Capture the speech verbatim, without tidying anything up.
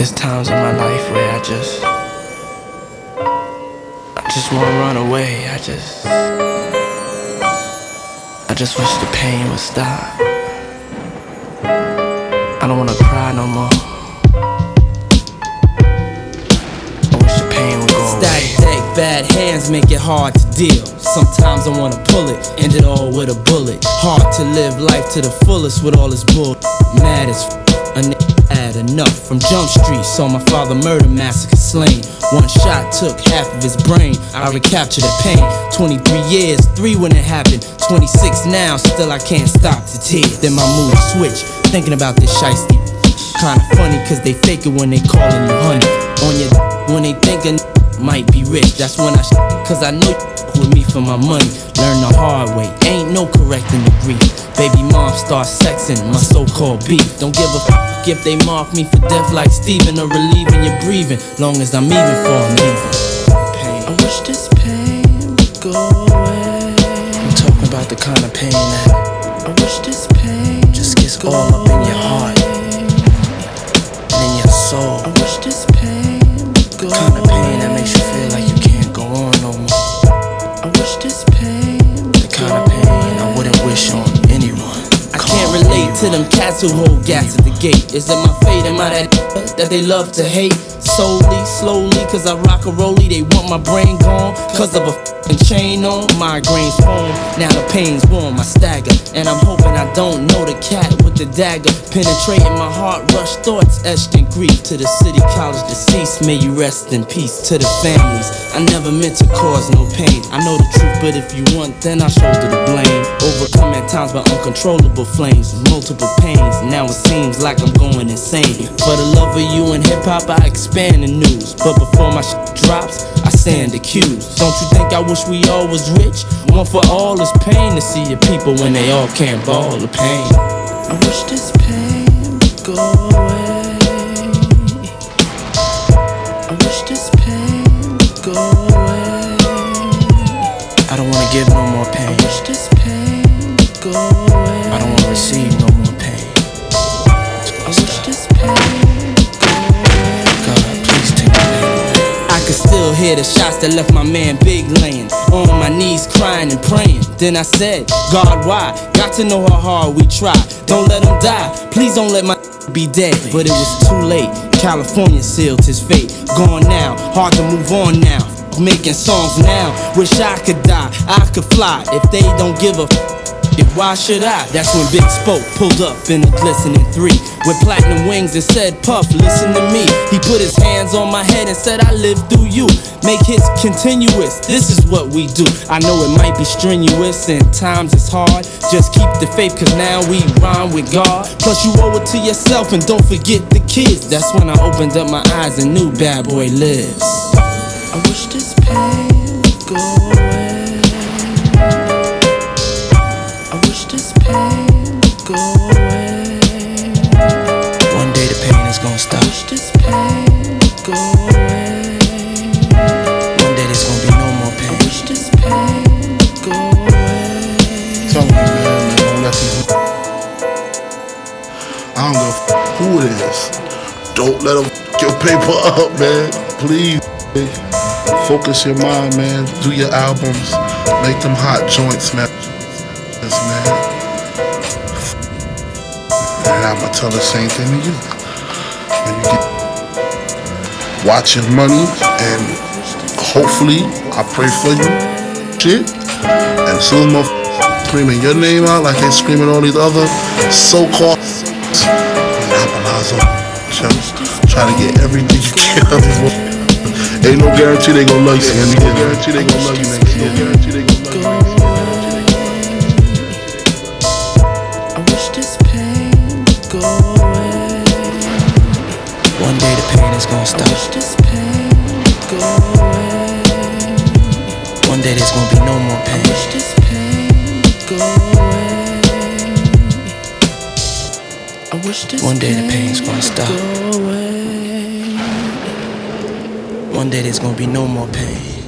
There's times in my life where I just I just wanna run away. I just I just wish the pain would stop. I don't wanna cry no more. I wish the pain would go away. Stack deck, bad hands make it hard to deal. Sometimes I wanna pull it, end it all with a bullet. Hard to live life to the fullest with all this bull. Mad as f***, a nigga had enough. From Jump Street, saw my father murder, massacre, slain. One shot took half of his brain. I recaptured the pain. twenty-three years, three when it happened. twenty-six now, still I can't stop the tears. Then my mood switched, thinking about this shiesty. Kinda funny, cause they fake it when they callin' you honey. On your when they thinkin' might be rich. That's when I sh cause I know you with me for my money. Learn the hard way, ain't no correcting the grief. Baby mom start sexing my so-called beef. Don't give a f if they mark me for death like Steven, or relieving your breathing, long as I'm even for I'm leaving. Pain. I wish this pain would go away. I'm talking about the kind of pain that I wish this pain just gets all up in your heart and in your soul. I wish this pain would go away. The kind of pain that makes you feel like you can't go on no more. I wish this pain would The kind of pain I wouldn't wish on anyone. I can't relate to them cats who hold gas at the gate. Is it my fate? Am I that that they love to hate? Solely, slowly, cause I rock a rollie. They want my brain gone, cause of a f***ing chain on. Migraines form, now the pain's warm, I stagger. And I'm hoping I don't know the cat with the dagger penetrating my heart, rush thoughts etched in grief. To the city college deceased, may you rest in peace. To the families, I never meant to cause no pain. I know the truth, but if you want, then I shoulder the blame. Overcome at times by uncontrollable flames, multiple pains. Now it seems like I'm going insane. For the love of you and hip-hop, I expand the news. But before my shit drops, I stand accused. Don't you think I wish we all was rich? One for all is pain to see your people when they all can't ball the pain. I wish this pain would go away. I wish this pain would go away. I don't wanna give no more pain. I wish this pain would go away. I don't wanna receive no more pain. I wish this pain would go away. God, please take the pain away. I could still hear the shots that left my man Big laying on my knees crying and praying. Then I said, God, why? Got to know how hard we try. Don't let him die, please don't let my be dead. But it was too late, California sealed his fate. Gone now, hard to move on now. Making songs now, wish I could die, I could fly. If they don't give a f, why should I? That's when Big spoke, pulled up in a glistening three with platinum wings and said, Puff, listen to me. He put his hands on my head and said, I live through you. Make hits continuous, this is what we do. I know it might be strenuous and times it's hard. Just keep the faith, cause now we rhyme with God. Plus you owe it to yourself and don't forget the kids. That's when I opened up my eyes and knew Bad Boy lives. I wish this pain would go away. I wish this pain would go away. One day the pain is gonna stop. I wish this pain would go away. One day there's gonna be no more pain. I wish this pain would go away. Tell me, man, don't let them. I don't give a f who it is. Don't let them f your paper up, man. Please. Focus your mind, man. Do your albums. Make them hot joints, man. Yes, man. And I'ma tell the same thing to you. When you get watch your money, and hopefully I pray for you. Shit. And soon more screaming your name out like they screaming all these other so-called try to get everything you can out of this world. Ain't no guarantee they gon' love you. Ain't no guarantee they gon' love you next year. No guarantee they gon' love you. I wish this pain would go away. One day the pain is gonna stop. I wish this pain would go away. One day there's gonna be no more pain. I wish this pain would go away. I wish this One day the pain's gonna stop. Go away. One day there's gonna be no more pain.